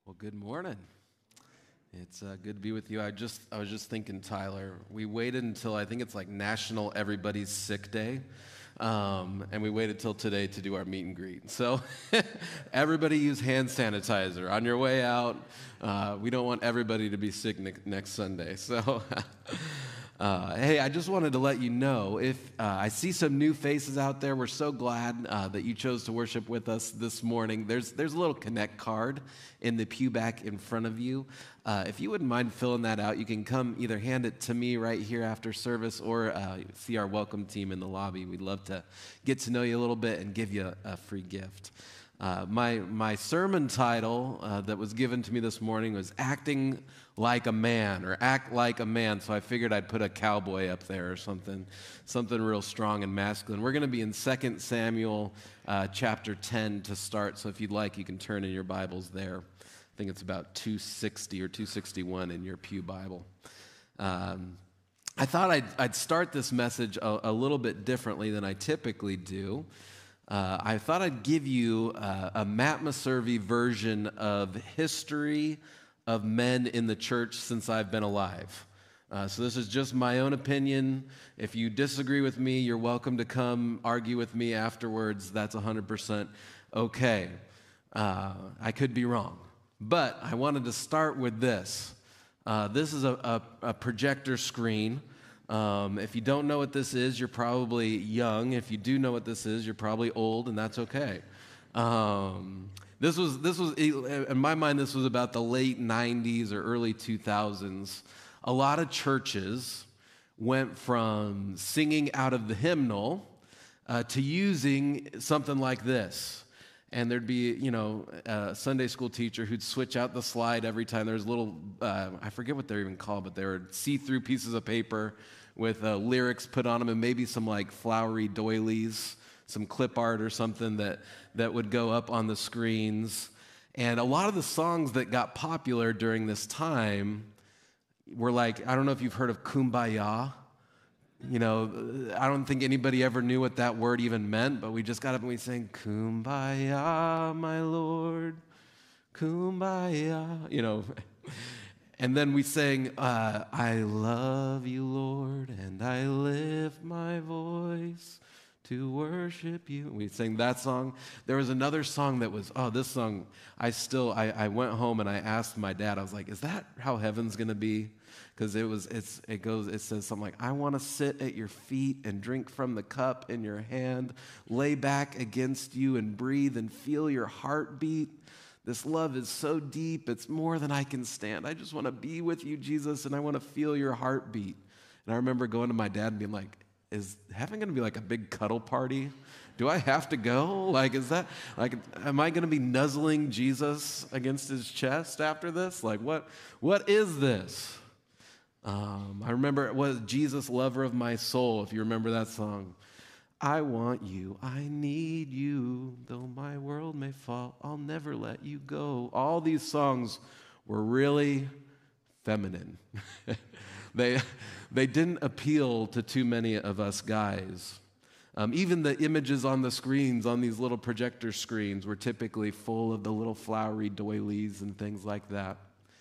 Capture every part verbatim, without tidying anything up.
Well, good morning. It's uh, good to be with you. I just I was just thinking, Tyler, we waited until I think it's like National Everybody's Sick Day, um, and we waited till today to do our meet and greet. So everybody use hand sanitizer on your way out. Uh, we don't want everybody to be sick ne- next Sunday. So. Uh, hey, I just wanted to let you know, if uh, I see some new faces out there, we're so glad uh, that you chose to worship with us this morning. There's there's a little Connect card in the pew back in front of you. Uh, if you wouldn't mind filling that out, you can come either hand it to me right here after service or uh, see our welcome team in the lobby. We'd love to get to know you a little bit and give you a, a free gift. Uh, my my sermon title uh, that was given to me this morning was Acting Like a Man, or Act Like a Man, so I figured I'd put a cowboy up there or something, something real strong and masculine. We're going to be in Second Samuel uh, chapter ten to start, so if you'd like, you can turn in your Bibles there. I think it's about two sixty or two sixty-one in your pew Bible. Um, I thought I'd, I'd start this message a, a little bit differently than I typically do. Uh, I thought I'd give you uh, a Matt Meservey version of history of men in the church since I've been alive. Uh, so this is just my own opinion. If you disagree with me, you're welcome to come argue with me afterwards. That's one hundred percent okay. Uh, I could be wrong. But I wanted to start with this. Uh, this is a, a, a projector screen. Um, if you don't know what this is, you're probably young. If you do know what this is, you're probably old, and that's okay. Um, this was, this was, in my mind, this was about the late nineties or early two thousands. A lot of churches went from singing out of the hymnal uh, to using something like this. And there'd be, you know, a Sunday school teacher who'd switch out the slide every time. There's little, uh, I forget what they're even called, but they were see-through pieces of paper with uh, lyrics put on them and maybe some like flowery doilies, some clip art or something that, that would go up on the screens. And a lot of the songs that got popular during this time were like, I don't know if you've heard of Kumbaya. You know, I don't think anybody ever knew what that word even meant, but we just got up and we sang, Kumbaya, my Lord, Kumbaya, you know. And then we sang, uh, I love you, Lord, and I lift my voice to worship you. We sang that song. There was another song that was, oh, this song, I still, I, I went home and I asked my dad, I was like, is that how heaven's going to be? Because it was, it's, it goes, it says something like, I want to sit at your feet and drink from the cup in your hand, lay back against you and breathe and feel your heartbeat. This love is so deep, it's more than I can stand. I just want to be with you, Jesus, and I want to feel your heartbeat. And I remember going to my dad and being like, is heaven going to be like a big cuddle party? Do I have to go? Like, is that, like, am I going to be nuzzling Jesus against his chest after this? Like, what, what is this? Um, I remember it was Jesus, lover of my soul, if you remember that song. I want you, I need you, though my world may fall, I'll never let you go. All these songs were really feminine. they, they didn't appeal to too many of us guys. Um, even the images on the screens, on these little projector screens, were typically full of the little flowery doilies and things like that.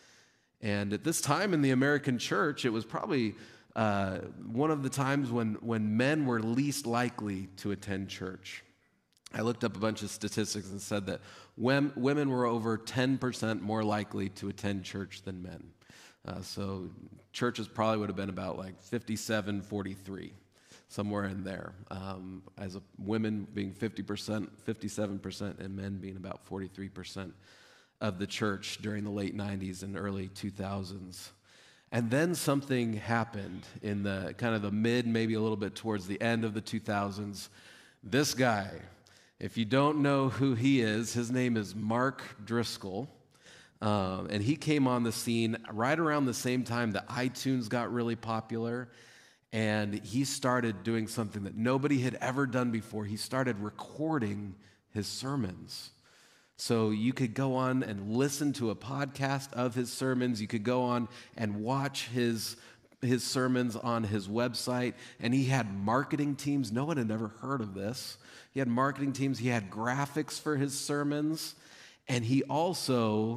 And at this time in the American church, it was probably uh, one of the times when, when men were least likely to attend church. I looked up a bunch of statistics and said that when, women were over ten percent more likely to attend church than men. Uh, so churches probably would have been about like fifty-seven forty-three, somewhere in there, um, as a, women being fifty percent, fifty-seven percent, and men being about forty-three percent. Of the church during the late nineties and early two thousands. And then something happened in the kind of the mid, maybe a little bit towards the end of the two thousands. This guy, if you don't know who he is, his name is Mark Driscoll. Um, and he came on the scene right around the same time that iTunes got really popular. And he started doing something that nobody had ever done before. He started recording his sermons. So you could go on and listen to a podcast of his sermons. You could go on and watch his, his sermons on his website. And he had marketing teams. No one had ever heard of this. He had marketing teams. He had graphics for his sermons. And he also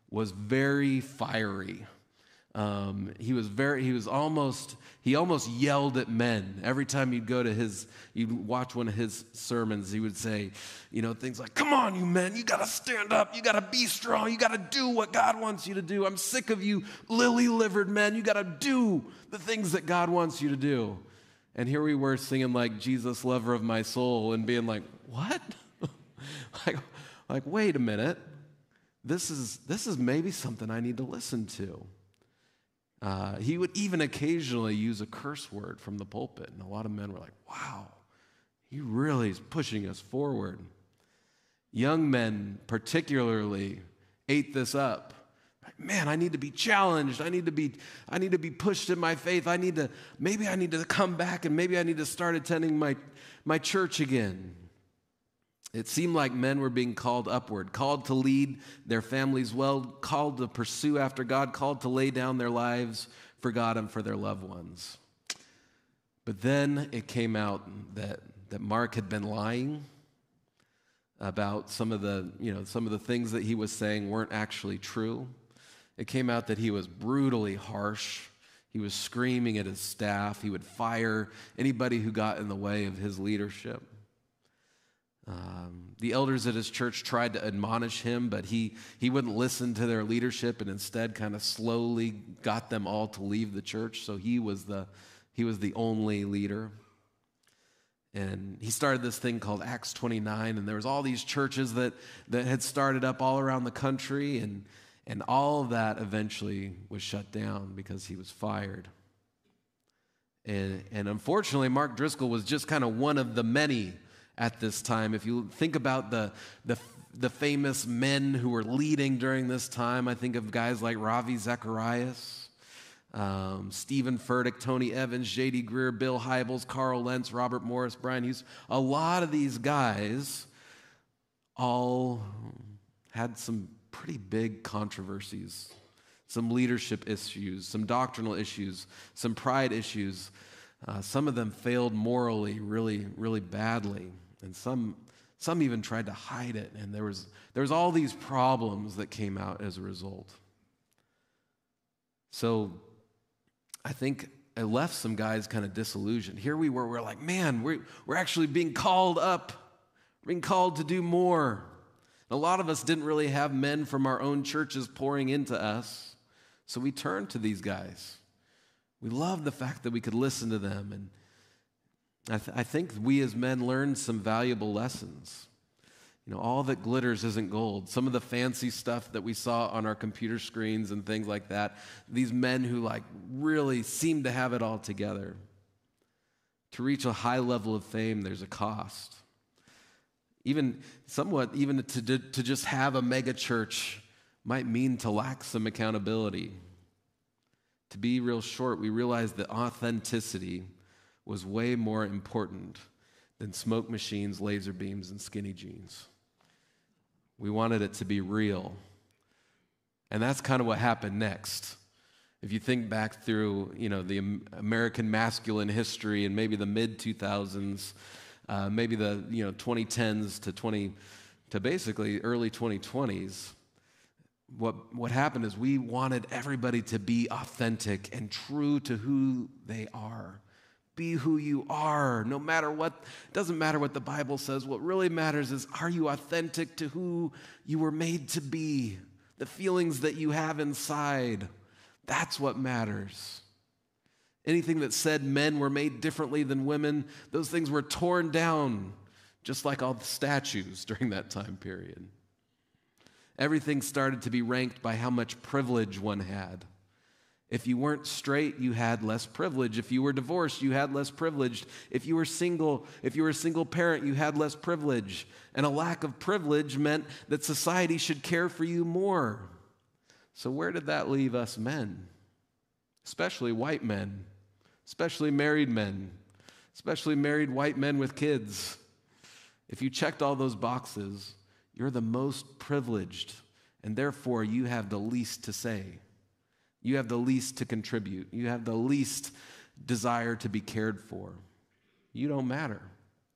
was very fiery. Um, he was very, he was almost, he almost yelled at men. Every time you'd go to his, you'd watch one of his sermons, he would say, you know, things like, come on, you men, you got to stand up. You got to be strong. You got to do what God wants you to do. I'm sick of you lily-livered men. You got to do the things that God wants you to do. And here we were singing like Jesus, lover of my soul, and being like, what? like, like, wait a minute. This is, this is maybe something I need to listen to. Uh, he would even occasionally use a curse word from the pulpit, and a lot of men were like, wow, he really is pushing us forward. Young men particularly ate this up. Man, I need to be challenged. I need to be, I need to be pushed in my faith. I need to, maybe I need to come back, and maybe I need to start attending my, my church again. It seemed like men were being called upward, called to lead their families well, called to pursue after God, called to lay down their lives for God and for their loved ones. But then it came out that, that Mark had been lying about some of the, you know, some of the things that he was saying weren't actually true. It came out that he was brutally harsh. He was screaming at his staff. He would fire anybody who got in the way of his leadership. Um, the elders at his church tried to admonish him, but he, he wouldn't listen to their leadership, and instead kind of slowly got them all to leave the church. So he was the, he was the only leader. And he started this thing called Acts twenty-nine, and there was all these churches that, that had started up all around the country, and, and all of that eventually was shut down because he was fired. And, and unfortunately, Mark Driscoll was just kind of one of the many at this time. If you think about the, the, the famous men who were leading during this time, I think of guys like Ravi Zacharias, um, Stephen Furtick, Tony Evans, J D Greer, Bill Hybels, Carl Lentz, Robert Morris, Brian Hughes. A lot of these guys all had some pretty big controversies, some leadership issues, some doctrinal issues, some pride issues. Uh, some of them failed morally really, really badly. And some some even tried to hide it. And there was there was all these problems that came out as a result. So I think it left some guys kind of disillusioned. Here we were, we're like, man, we're, we're actually being called up. We're being called to do more. And a lot of us didn't really have men from our own churches pouring into us. So we turned to these guys. We loved the fact that we could listen to them, and I, th- I think we as men learned some valuable lessons. You know, all that glitters isn't gold. Some of the fancy stuff that we saw on our computer screens and things like that, these men who like really seem to have it all together. To reach a high level of fame, there's a cost. Even somewhat, even to, to just have a mega church might mean to lack some accountability. To be real short, we realized that authenticity was way more important than smoke machines, laser beams, and skinny jeans. We wanted it to be real. And that's kind of what happened next. If you think back through, you know, the American masculine history and maybe the mid two thousands, uh, maybe the, you know, twenty tens to twenty to basically early twenty twenties, What what happened is we wanted everybody to be authentic and true to who they are. Be who you are, no matter what. It doesn't matter what the Bible says. What really matters is, are you authentic to who you were made to be? The feelings that you have inside. That's what matters. Anything that said men were made differently than women, those things were torn down, just like all the statues during that time period. Everything started to be ranked by how much privilege one had. If you weren't straight, you had less privilege. If you were divorced, you had less privilege. If you were single, if you were a single parent, you had less privilege. And a lack of privilege meant that society should care for you more. So where did that leave us men? Especially white men, especially married men, especially married white men with kids. If you checked all those boxes, you're the most privileged, and therefore you have the least to say. You have the least to contribute. You have the least desire to be cared for. You don't matter.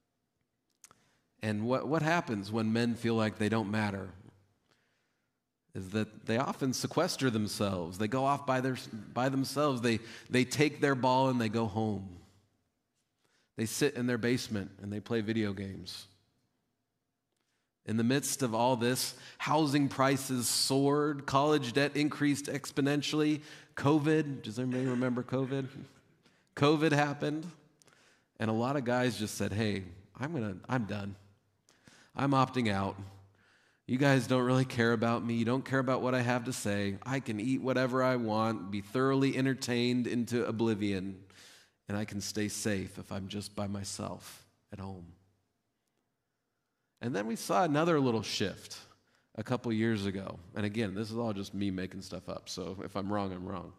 And what, what happens when men feel like they don't matter? is that they often sequester themselves. They go off by, their, by themselves. They, they take their ball and they go home. They sit in their basement and they play video games. In the midst of all this, housing prices soared, college debt increased exponentially, COVID, does anybody remember COVID? COVID happened, and a lot of guys just said, hey, I'm gonna, I'm done. I'm opting out. You guys don't really care about me. You don't care about what I have to say. I can eat whatever I want, be thoroughly entertained into oblivion, and I can stay safe if I'm just by myself at home. And then we saw another little shift a couple years ago. And again, this is all just me making stuff up, so if I'm wrong, I'm wrong.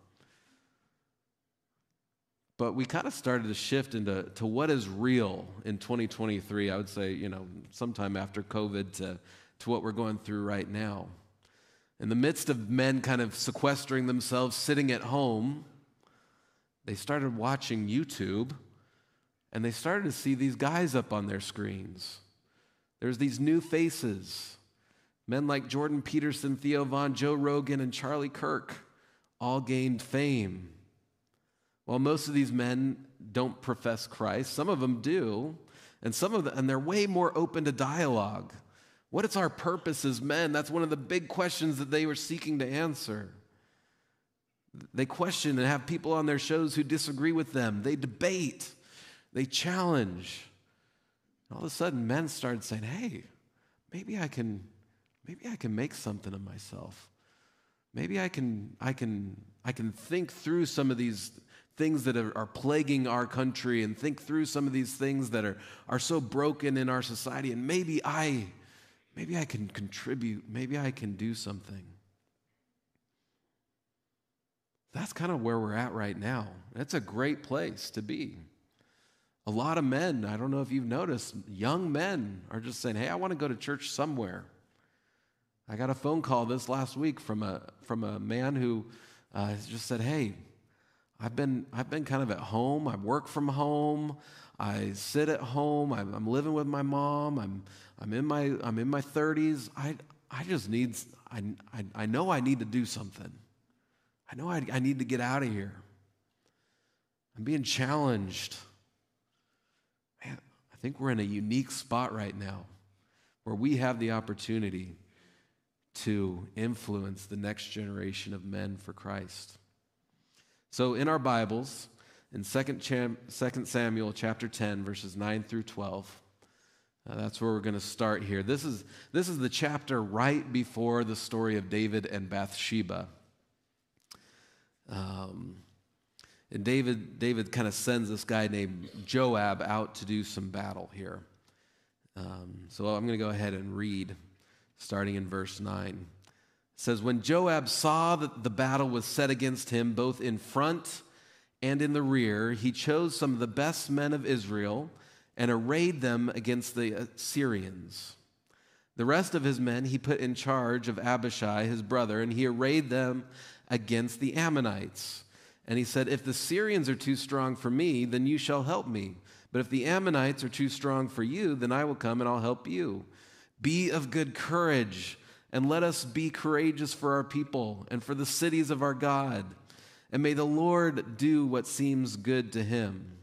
But we kind of started to shift into to what is real in twenty twenty-three. I would say, you know, sometime after COVID to, to what we're going through right now. In the midst of men kind of sequestering themselves, sitting at home, they started watching YouTube, and they started to see these guys up on their screens. There's these new faces, men like Jordan Peterson, Theo Vaughn, Joe Rogan, and Charlie Kirk, all gained fame. While most of these men don't profess Christ, some of them do, and some of them, and they're way more open to dialogue. What is our purpose as men? That's one of the big questions that they were seeking to answer. They question and have people on their shows who disagree with them. They debate. They challenge. All of a sudden, men started saying, hey, maybe I can, maybe I can make something of myself. Maybe I can, I can, I can think through some of these things that are, are plaguing our country and think through some of these things that are, are so broken in our society, and maybe I, maybe I can contribute. Maybe I can do something. That's kind of where we're at right now. It's a great place to be. A lot of men, I don't know if you've noticed, young men are just saying, hey, I want to go to church somewhere. I got a phone call this last week from a from a man who uh, just said, hey, I've been I've been kind of at home. I work from home. I sit at home. I'm, I'm living with my mom. I'm I'm in my I'm in my thirties. I I just need I I, I know I need to do something. I know I, I need to get out of here. I'm being challenged. Man, I think we're in a unique spot right now where we have the opportunity to influence the next generation of men for Christ. So in our Bibles, in Second Samuel chapter ten, verses nine through twelve, uh, that's where we're going to start here. This is, this is the chapter right before the story of David and Bathsheba. Um, and David, David kind of sends this guy named Joab out to do some battle here. Um, so I'm going to go ahead and read, starting in verse nine. It says, when Joab saw that the battle was set against him, both in front and in the rear, he chose some of the best men of Israel and arrayed them against the Syrians. The rest of his men he put in charge of Abishai, his brother, and he arrayed them against the Ammonites. And he said, if the Syrians are too strong for me, then you shall help me. But if the Ammonites are too strong for you, then I will come and I'll help you. Be of good courage, and let us be courageous for our people and for the cities of our God. And may the Lord do what seems good to him.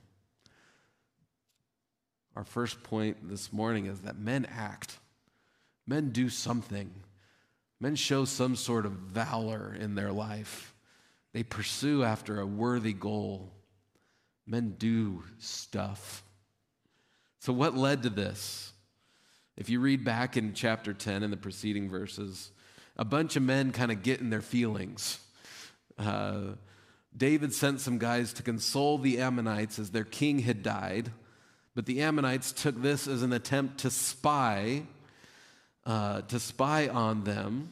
Our first point this morning is that men act. Men do something. Men show some sort of valor in their life. They pursue after a worthy goal. Men do stuff. So what led to this? If you read back in chapter ten in the preceding verses, a bunch of men kind of get in their feelings. Uh, David sent some guys to console the Ammonites as their king had died, but the Ammonites took this as an attempt to spy Uh, to spy on them,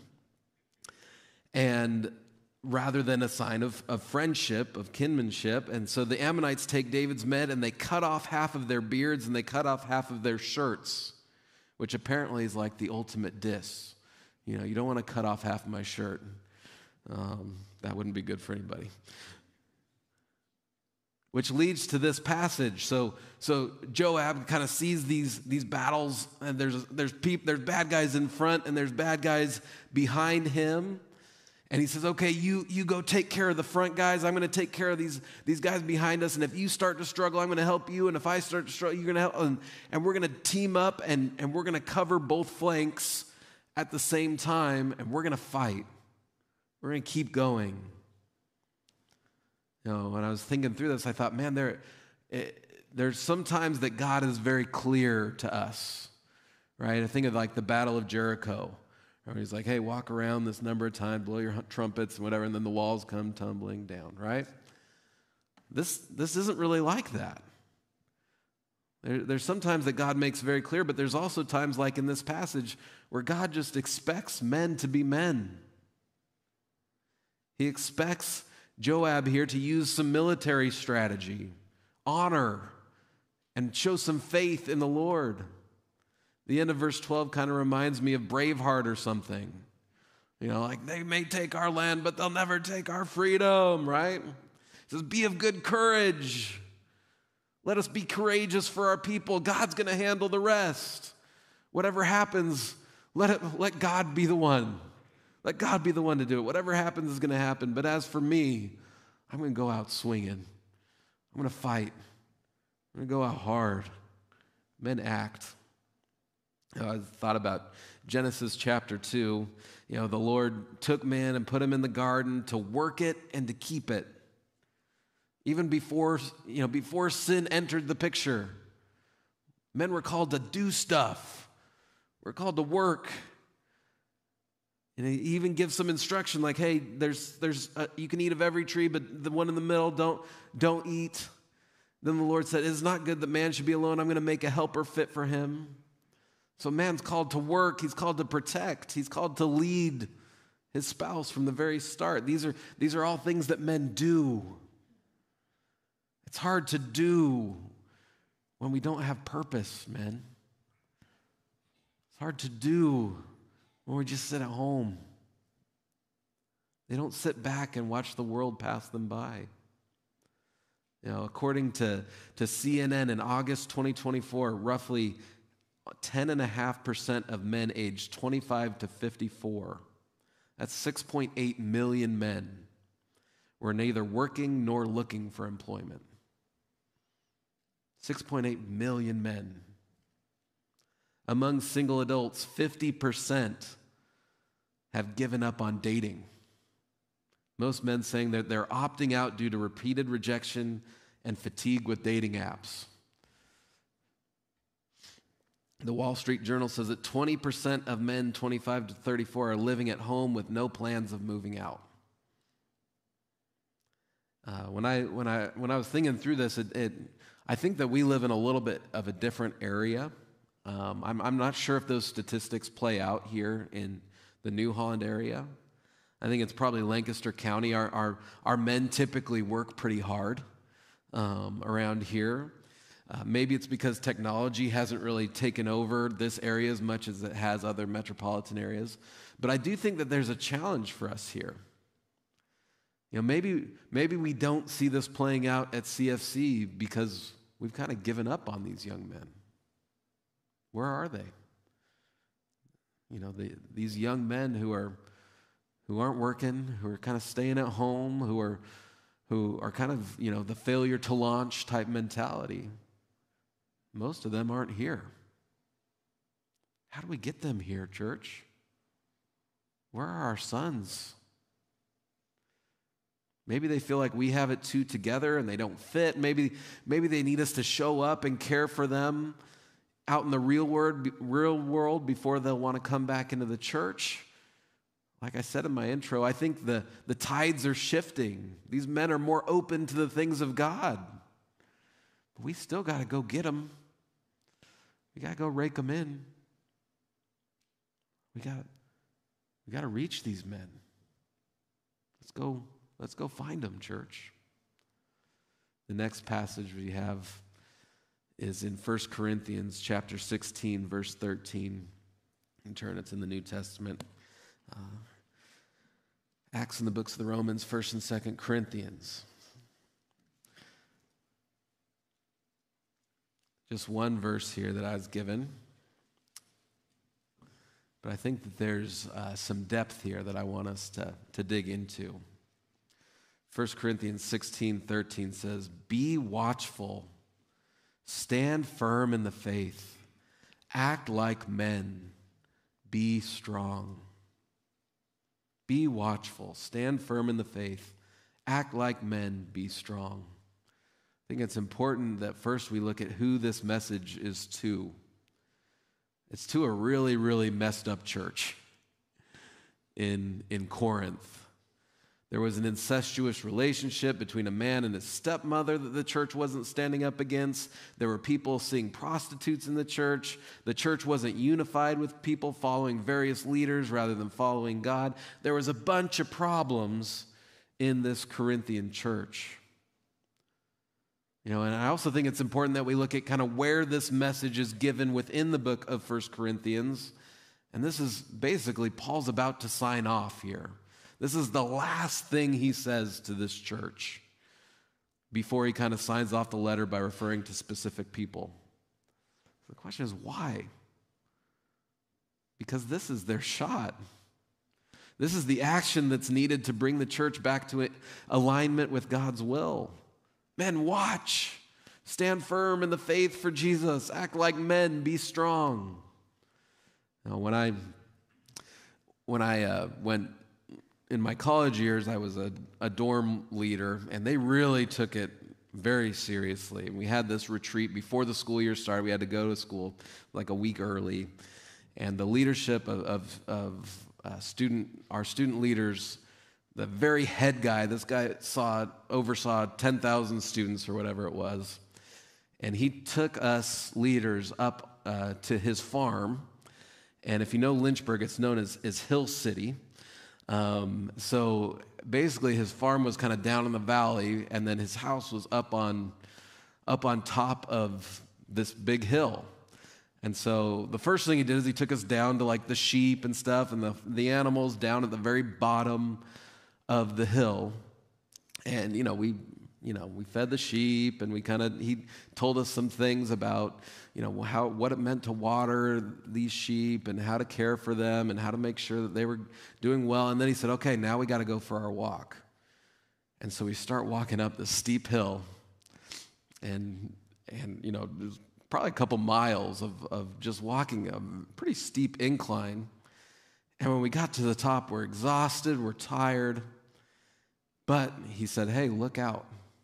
and rather than a sign of, of friendship, of kinship. And so the Ammonites take David's men and they cut off half of their beards and they cut off half of their shirts, which apparently is like the ultimate diss. You know, you don't want to cut off half of my shirt. Um, that wouldn't be good for anybody. which leads to this passage. So, so Joab kind of sees these, these battles, and there's, there's, peop, there's bad guys in front, and there's bad guys behind him. And he says, okay, you, you go take care of the front guys. I'm going to take care of these, these guys behind us. And if you start to struggle, I'm going to help you. And if I start to struggle, you're going to help. And, and we're going to team up, and, and we're going to cover both flanks at the same time. And we're going to fight. We're going to keep going. You know, when I was thinking through this, I thought, man, there, it, there's sometimes that God is very clear to us, right? I think of like the Battle of Jericho. He's like, hey, walk around this number of times, blow your trumpets and whatever, and then the walls come tumbling down, right? This, this isn't really like that. There, there's sometimes that God makes very clear, but there's also times like in this passage where God just expects men to be men. He expects Joab here to use some military strategy, honor, and show some faith in the Lord. The end of verse twelve kind of reminds me of Braveheart or something. You know, like they may take our land, but they'll never take our freedom, right? It says, be of good courage. Let us be courageous for our people. God's going to handle the rest. Whatever happens, let it, let God be the one. Let God be the one to do it. Whatever happens is going to happen. But as for me, I'm going to go out swinging. I'm going to fight. I'm going to go out hard. Men act. I thought about Genesis chapter two. You know, the Lord took man and put him in the garden to work it and to keep it. Even before, you know, before sin entered the picture, men were called to do stuff. We're called to work. And he even gives some instruction like, hey, there's, there's, a, you can eat of every tree, but the one in the middle, don't, don't eat. Then the Lord said, it's not good that man should be alone. I'm going to make a helper fit for him. So man's called to work. He's called to protect. He's called to lead his spouse from the very start. These are, these are all things that men do. It's hard to do when we don't have purpose, men. It's hard to do when we just sit at home. They don't sit back and watch the world pass them by. You know, according to, to C N N in August twenty twenty-four, roughly ten point five percent of men aged twenty-five to fifty-four, that's six point eight million men, were neither working nor looking for employment. six point eight million men. Among single adults, fifty percent have given up on dating. Most men saying that they're opting out due to repeated rejection and fatigue with dating apps. The Wall Street Journal says that twenty percent of men twenty-five to thirty-four are living at home with no plans of moving out. Uh, when I when I when I was thinking through this, it, it I think that we live in a little bit of a different area. Um, I'm I'm not sure if those statistics play out here in the New Holland area. I think it's probably Lancaster County. Our our, our men typically work pretty hard um, around here. Uh, maybe it's because technology hasn't really taken over this area as much as it has other metropolitan areas. But I do think that there's a challenge for us here. You know, maybe maybe we don't see this playing out at C F C because we've kind of given up on these young men. Where are they? You know, the, these young men who are who aren't working, who are kind of staying at home, who are who are kind of, you know, the failure to launch type mentality. Most of them aren't here. How do we get them here, church? Where are our sons? Maybe they feel like we have it too together and they don't fit. Maybe, maybe they need us to show up and care for them out in the real world, real world before they'll want to come back into the church. Like I said in my intro, I think the, the tides are shifting. These men are more open to the things of God. But we still got to go get them. We got to go rake them in. We got we got to reach these men. Let's go, let's go find them, church. The next passage we have is in First Corinthians chapter sixteen, verse thirteen. You can turn, it's in the New Testament. Uh, Acts and the books of the Romans, First and Second Corinthians. just one verse here that I was given. But I think that there's uh, some depth here that I want us to, to dig into. First Corinthians sixteen thirteen says, "Be watchful, stand firm in the faith, act like men, be strong." Be watchful, stand firm in the faith, act like men, be strong. I think it's important that first we look at who this message is to. It's to a really, really messed up church in, in Corinth. There was an incestuous relationship between a man and his stepmother that the church wasn't standing up against. There were people seeing prostitutes in the church. The church wasn't unified with people following various leaders rather than following God. There was a bunch of problems in this Corinthian church. You know, and I also think it's important that we look at kind of where this message is given within the book of First Corinthians. And this is basically Paul's about to sign off here. This is the last thing he says to this church before he kind of signs off the letter by referring to specific people. The question is, why? Because this is their shot. This is the action that's needed to bring the church back to alignment with God's will. Men, watch. Stand firm in the faith for Jesus. Act like men. Be strong. Now, when I when I uh, went in my college years, I was a, a dorm leader, and they really took it very seriously. We had this retreat before the school year started. We had to go to school like a week early, and the leadership of of, of uh, student our student leaders. The very head guy, this guy saw oversaw ten thousand students or whatever it was, and he took us leaders up uh, to his farm. And if you know Lynchburg, it's known as, as Hill City. Um, so basically, his farm was kind of down in the valley, and then his house was up on up on top of this big hill. And so the first thing he did is he took us down to like the sheep and stuff, and the the animals down at the very bottom of the hill. And you know we you know we fed the sheep, and we kind of he told us some things about you know how what it meant to water these sheep and how to care for them and how to make sure that they were doing well. And then he said, okay, now we got to go for our walk. And so we start walking up this steep hill, and and you know there's probably a couple miles of of just walking a pretty steep incline. And when we got to the top, we're exhausted, we're tired. But he said, hey, look out.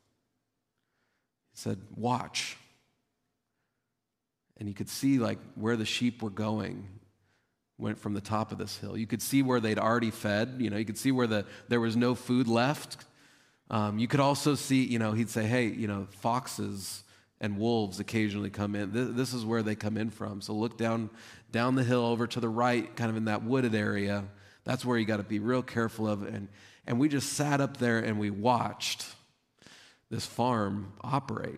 He said, watch. And you could see like where the sheep were going, went from the top of this hill. You could see where they'd already fed. You know, you could see where the there was no food left. Um, you could also see, you know, he'd say, hey, you know, foxes and wolves occasionally come in. This, this is where they come in from. So look down down the hill over to the right, kind of in that wooded area. That's where you got to be real careful of. And and we just sat up there and we watched this farm operate.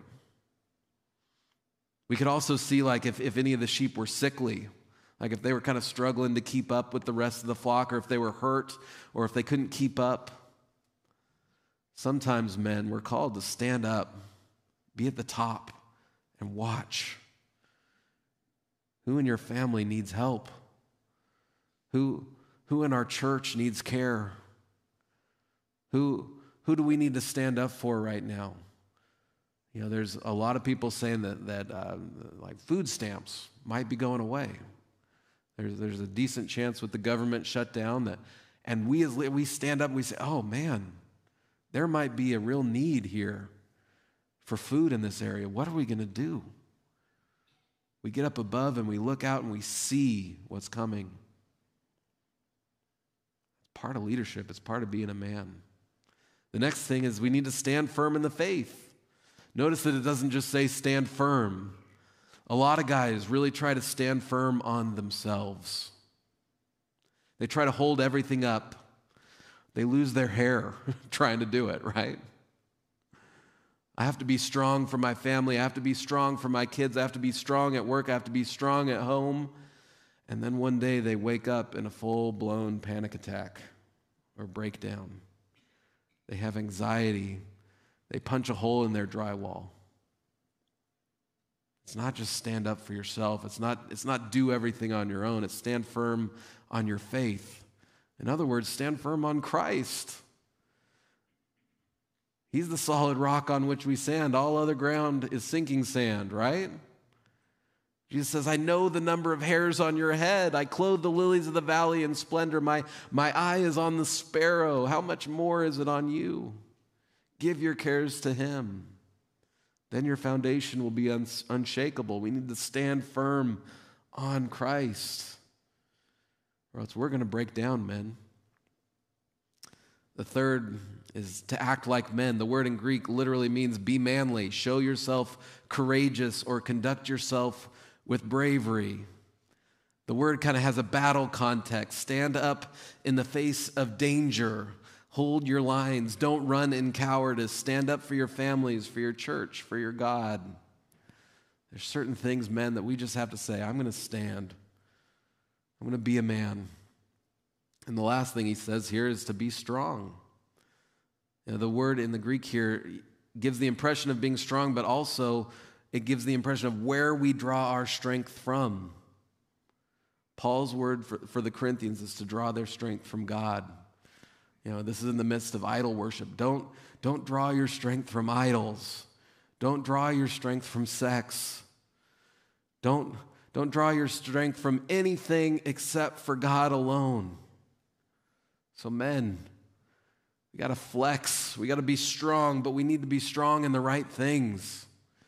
We could also see like if, if any of the sheep were sickly, like if they were kind of struggling to keep up with the rest of the flock, or if they were hurt, or if they couldn't keep up. Sometimes, men, we're called to stand up, be at the top, and watch. Who in your family needs help? Who, who in our church needs care? Who, who do we need to stand up for right now? You know, there's a lot of people saying that, that uh, like food stamps might be going away. There's, there's a decent chance with the government shutdown that, and we as we stand up and we say, oh man, there might be a real need here for food in this area. What are we going to do? We get up above and we look out and we see what's coming. It's part of leadership. It's part of being a man. The next thing is we need to stand firm in the faith. Notice that it doesn't just say stand firm. A lot of guys really try to stand firm on themselves. They try to hold everything up. They lose their hair trying to do it, right? I have to be strong for my family. I have to be strong for my kids. I have to be strong at work. I have to be strong at home. And then one day they wake up in a full-blown panic attack or breakdown. They have anxiety. They punch a hole in their drywall. It's not just stand up for yourself. It's not, it's not do everything on your own. It's stand firm on your faith. In other words, stand firm on Christ. He's the solid rock on which we stand. All other ground is sinking sand, right? Jesus says, I know the number of hairs on your head. I clothe the lilies of the valley in splendor. My, my eye is on the sparrow. How much more is it on you? Give your cares to him. Then your foundation will be uns- unshakable. We need to stand firm on Christ, or else we're going to break down, men. The third is to act like men. The word in Greek literally means be manly, show yourself courageous, or conduct yourself with bravery. The word kind of has a battle context. Stand up in the face of danger. Hold your lines. Don't run in cowardice. Stand up for your families, for your church, for your God. There's certain things, men, that we just have to say, I'm going to stand. I'm going to be a man. And the last thing he says here is to be strong. You know, the word in the Greek here gives the impression of being strong, but also it gives the impression of where we draw our strength from. Paul's word for, for the Corinthians is to draw their strength from God. You know, this is in the midst of idol worship. Don't, don't draw your strength from idols. Don't draw your strength from sex. Don't, don't draw your strength from anything except for God alone. So men, we got to flex. We got to be strong, but we need to be strong in the right things.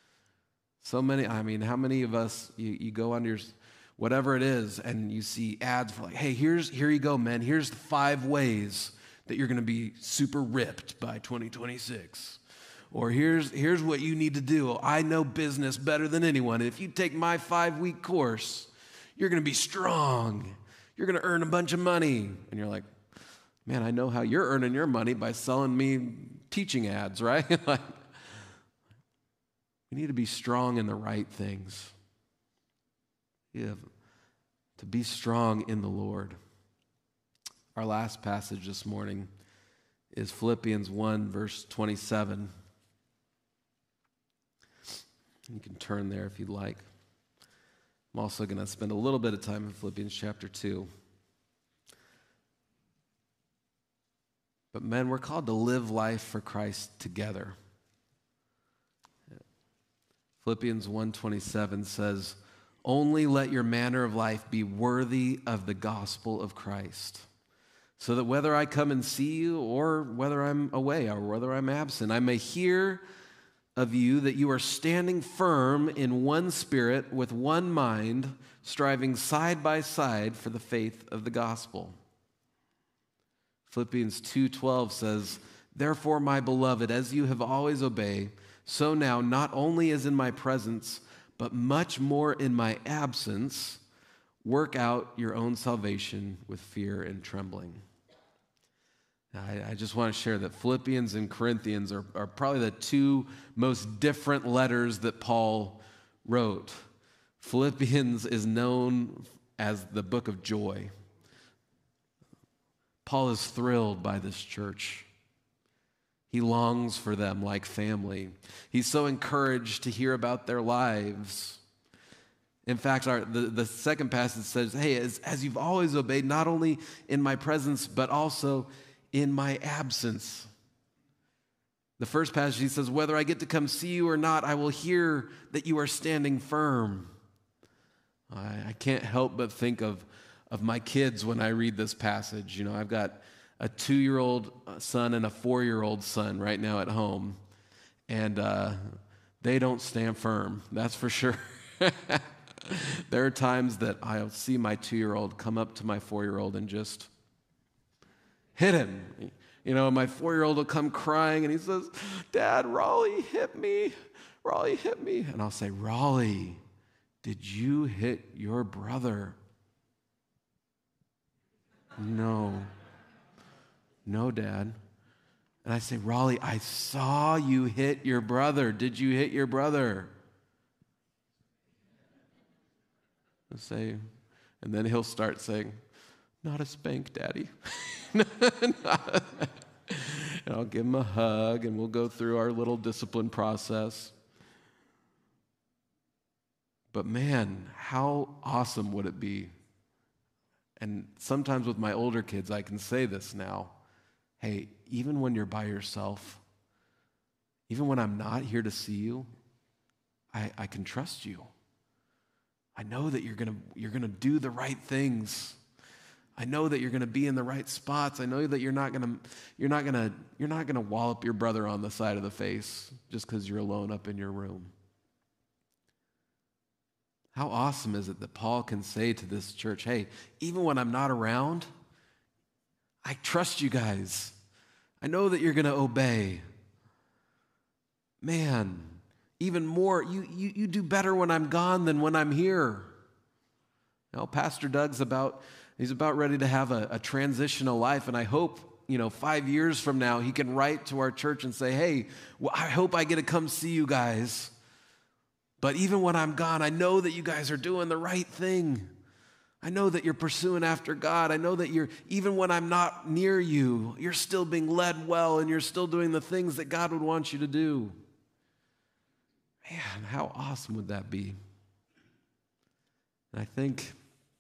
So many, I mean, how many of us, you, you go on your, whatever it is, and you see ads for like, hey, here's, here you go, men. Here's the five ways that you're going to be super ripped by twenty twenty-six. Or here's, here's what you need to do. I know business better than anyone. If you take my five-week course, you're going to be strong. You're going to earn a bunch of money. And you're like, man, I know how you're earning your money by selling me teaching ads, right? Like, we need to be strong in the right things. Yeah, to be strong in the Lord. Our last passage this morning is Philippians one, verse twenty-seven. You can turn there if you'd like. I'm also going to spend a little bit of time in Philippians chapter two. But men, we're called to live life for Christ together. Philippians one twenty-seven says, only let your manner of life be worthy of the gospel of Christ, so that whether I come and see you or whether I'm away or whether I'm absent, I may hear of you that you are standing firm in one spirit with one mind, striving side by side for the faith of the gospel. Philippians two twelve says, therefore, my beloved, as you have always obeyed, so now, not only as in my presence, but much more in my absence, work out your own salvation with fear and trembling. I, I just want to share that Philippians and Corinthians are, are probably the two most different letters that Paul wrote. Philippians is known as the book of joy. Paul is thrilled by this church. He longs for them like family. He's so encouraged to hear about their lives. In fact, our, the, the second passage says, hey, as, as you've always obeyed, not only in my presence, but also in my absence. The first passage, he says, whether I get to come see you or not, I will hear that you are standing firm. I, I can't help but think of, of my kids when I read this passage. You know, I've got a two-year-old son and a four-year-old son right now at home, and uh, they don't stand firm, that's for sure. There are times that I'll see my two-year-old come up to my four-year-old and just hit him. You know, my four-year-old will come crying, and he says, Dad, Raleigh hit me. Raleigh hit me. And I'll say, Raleigh, did you hit your brother? No. No, Dad. And I say, Raleigh, I saw you hit your brother. Did you hit your brother? I say, and then he'll start saying, not a spank, Daddy. And I'll give him a hug, and we'll go through our little discipline process. But man, how awesome would it be? And sometimes with my older kids, I can say this now. Hey, even when you're by yourself, even when I'm not here to see you, I, I can trust you. I know that you're gonna you're gonna do the right things. I know that you're gonna be in the right spots. I know that you're not gonna you're not gonna you're not gonna wallop your brother on the side of the face just because you're alone up in your room. How awesome is it that Paul can say to this church, hey, even when I'm not around, I trust you guys. I know that you're gonna obey. Man, even more, you, you, you do better when I'm gone than when I'm here. You know, Pastor Doug's about, he's about ready to have a, a transitional life, and I hope, you know, five years from now, he can write to our church and say, hey, well, I hope I get to come see you guys. But even when I'm gone, I know that you guys are doing the right thing. I know that you're pursuing after God. I know that you're, even when I'm not near you, you're still being led well, and you're still doing the things that God would want you to do. Man, how awesome would that be? And I think,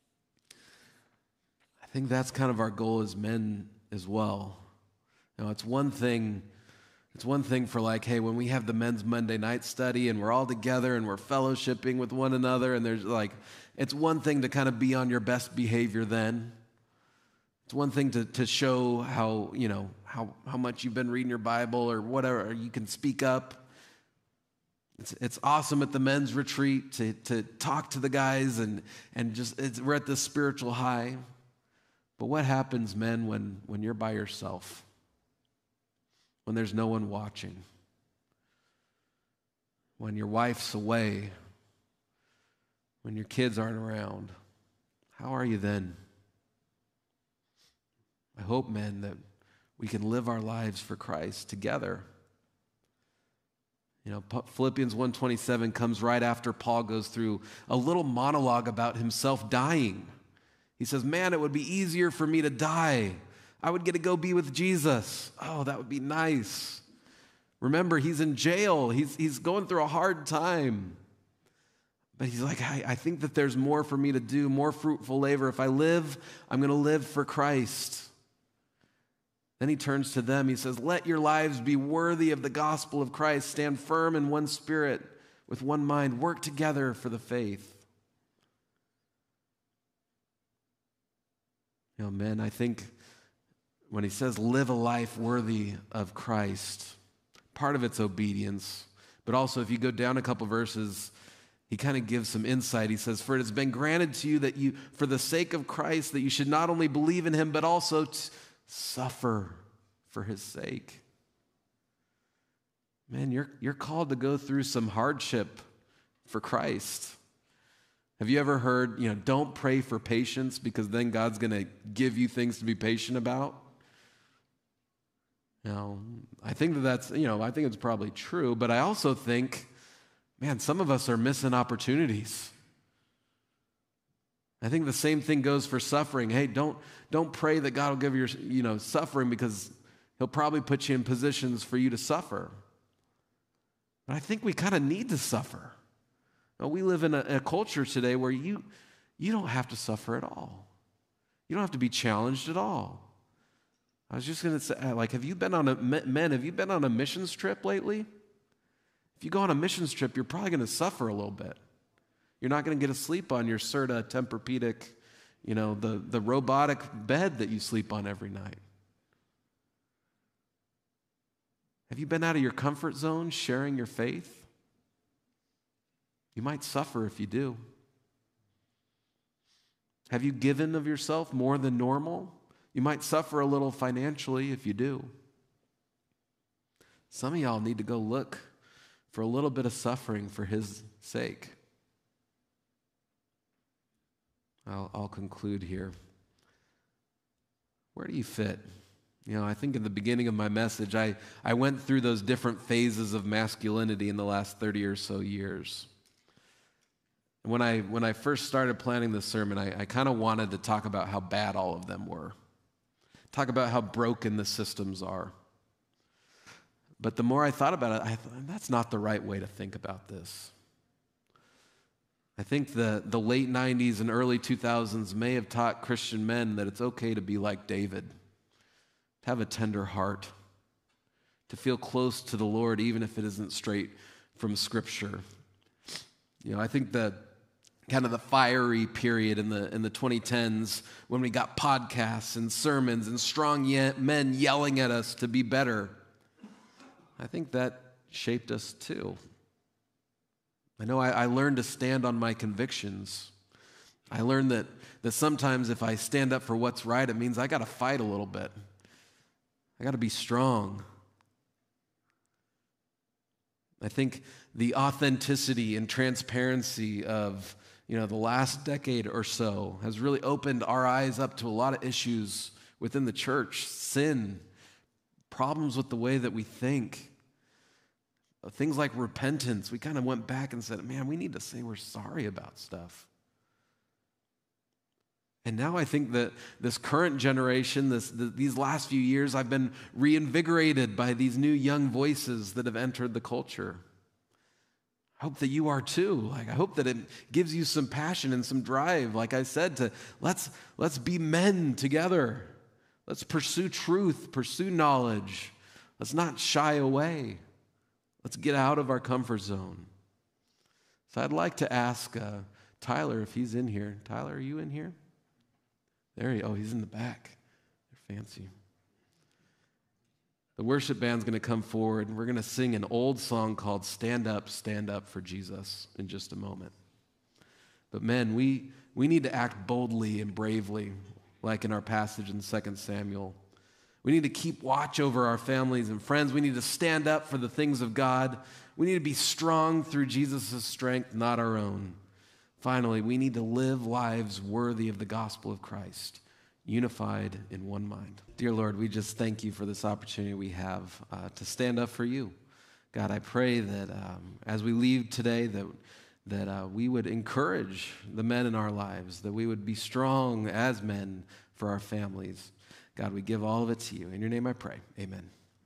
I think that's kind of our goal as men as well. You know, it's one thing, it's one thing for like, hey, when we have the men's Monday night study and we're all together and we're fellowshipping with one another, and there's like, it's one thing to kind of be on your best behavior then. It's one thing to to show how, you know, how, how much you've been reading your Bible or whatever, or you can speak up. It's, it's awesome at the men's retreat to, to talk to the guys and, and just, it's, we're at this spiritual high. But what happens, men, when, when you're by yourself? When there's no one watching? When your wife's away? When your kids aren't around? How are you then? I hope, men, that we can live our lives for Christ together. You know, Philippians one twenty-seven comes right after Paul goes through a little monologue about himself dying. He says, man, it would be easier for me to die. I would get to go be with Jesus. Oh, that would be nice. Remember, he's in jail. He's, he's going through a hard time. But he's like, I, I think that there's more for me to do, more fruitful labor. If I live, I'm going to live for Christ. Then he turns to them. He says, let your lives be worthy of the gospel of Christ. Stand firm in one spirit, with one mind. Work together for the faith. You know, men, I think when he says live a life worthy of Christ, part of it's obedience. But also, if you go down a couple verses, he kind of gives some insight. He says, for it has been granted to you that you, for the sake of Christ, that you should not only believe in him, but also t- suffer for his sake. Man, you're, you're called to go through some hardship for Christ. Have you ever heard, you know, don't pray for patience because then God's going to give you things to be patient about? You know, I think that that's, you know, I think it's probably true, but I also think, man, some of us are missing opportunities. I think the same thing goes for suffering. Hey, don't, don't pray that God will give you, you know, suffering because he'll probably put you in positions for you to suffer. But I think we kind of need to suffer. Now, we live in a, a culture today where you, you don't have to suffer at all. You don't have to be challenged at all. I was just going to say, like, have you been on a, men, have you been on a missions trip lately? If you go on a missions trip, you're probably going to suffer a little bit. You're not going to get to sleep on your Serta Tempur-Pedic, you know, the, the robotic bed that you sleep on every night. Have you been out of your comfort zone sharing your faith? You might suffer if you do. Have you given of yourself more than normal? You might suffer a little financially if you do. Some of y'all need to go look for a little bit of suffering for his sake. I'll, I'll conclude here. Where do you fit? You know, I think in the beginning of my message, I, I went through those different phases of masculinity in the last thirty or so years. When I, when I first started planning this sermon, I, I kind of wanted to talk about how bad all of them were. Talk about how broken the systems are. But the more I thought about it, I thought, that's not the right way to think about this. I think the, the late nineties and early two thousands may have taught Christian men that it's okay to be like David, to have a tender heart, to feel close to the Lord even if it isn't straight from Scripture. You know, I think that kind of the fiery period in the in the twenty tens when we got podcasts and sermons and strong ye- men yelling at us to be better, I think that shaped us too. I know I, I learned to stand on my convictions. I learned that, that sometimes if I stand up for what's right, it means I got to fight a little bit. I got to be strong. I think the authenticity and transparency of, you know, the last decade or so has really opened our eyes up to a lot of issues within the church, sin, problems with the way that we think. Things like repentance, we kind of went back and said, man, we need to say we're sorry about stuff. And now I think that this current generation, this, the, these last few years, I've been reinvigorated by these new young voices that have entered the culture. I hope that you are too. Like, I hope that it gives you some passion and some drive, like I said, to let's, let's be men together. Let's pursue truth, pursue knowledge. Let's not shy away. Let's get out of our comfort zone. So I'd like to ask uh, Tyler if he's in here. Tyler, are you in here? There he, oh, he's in the back. They're fancy. The worship band's going to come forward, and we're going to sing an old song called Stand Up, Stand Up for Jesus in just a moment. But men, we, we need to act boldly and bravely, like in our passage in Second Samuel. We need to keep watch over our families and friends. We need to stand up for the things of God. We need to be strong through Jesus' strength, not our own. Finally, we need to live lives worthy of the gospel of Christ, unified in one mind. Dear Lord, we just thank you for this opportunity we have uh, to stand up for you. God, I pray that um, as we leave today, that, that uh, we would encourage the men in our lives, that we would be strong as men for our families. God, we give all of it to you. In your name I pray. Amen.